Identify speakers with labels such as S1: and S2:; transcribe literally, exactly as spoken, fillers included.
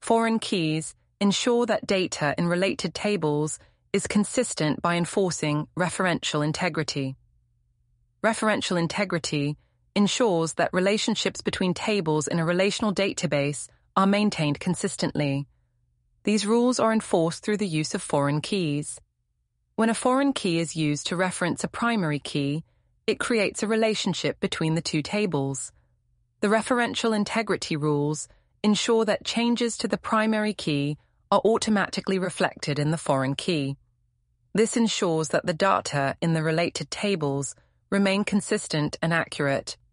S1: Foreign keys ensure that data in related tables is consistent by enforcing referential integrity. Referential integrity ensures that relationships between tables in a relational database are maintained consistently. These rules are enforced through the use of foreign keys. When a foreign key is used to reference a primary key, it creates a relationship between the two tables. The referential integrity rules ensure that changes to the primary key are automatically reflected in the foreign key. This ensures that the data in the related tables remain consistent and accurate.